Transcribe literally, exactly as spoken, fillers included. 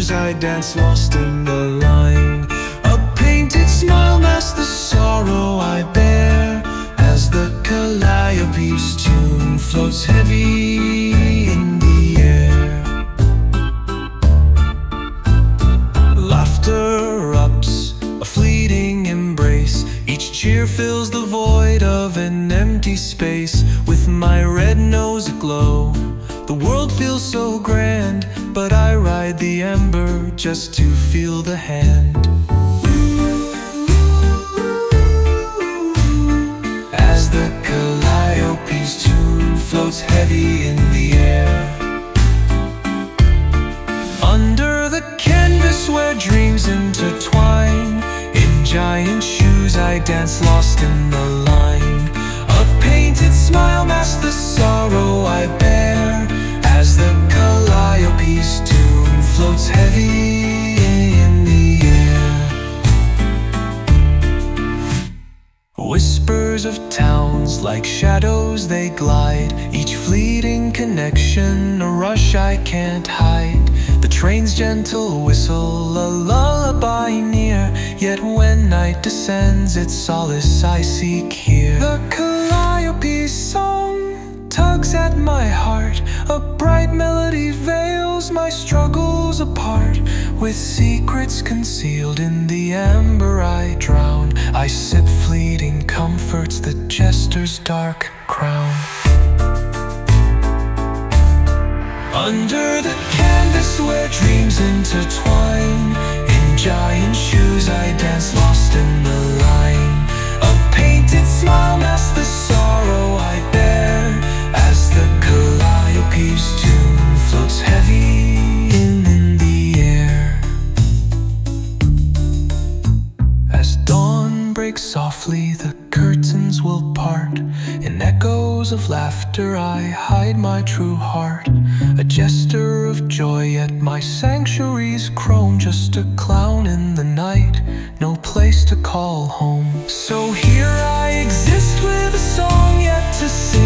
shoes I dance lost in the line. A painted smile masks the sorrow I bear, as the Calliope's tune floats heavy in the air. Laughter erupts, a fleeting embrace. Each cheer fills the void of an empty space. With my red nose aglow, the world feels so grand, but I ride the ember just to feel the hand. As the Calliope's tune floats heavy in the air. Under the canvas where dreams intertwine, in giant shoes I dance lost in the line. A painted smile masks the sorrow I bear, as the Calliope's tune floats heavy in the air. Whispers of towns like shadows they glide, each fleeting connection a rush I can't hide. The train's gentle whistle, a lullaby near, yet when night descends it's solace I seek here. The Calliope's song tugs at my heart, a bright melody veils my struggles apart. With secrets concealed in the amber I drown, I sip fleeting comforts the jester's dark crown. Under the canvas where dreams intertwine, in giant shoes I dance lost in the line. A painted smile masks the sorrow I bear, as the Calliope's tune floats heavy in, in the air. As dawn breaks softly, the curtains will part. In echoes of laughter I hide my true heart. A jester of joy, yet my sanctuary's crone, just a clown in the night, no place to call home. So here I exist with a song yet to sing,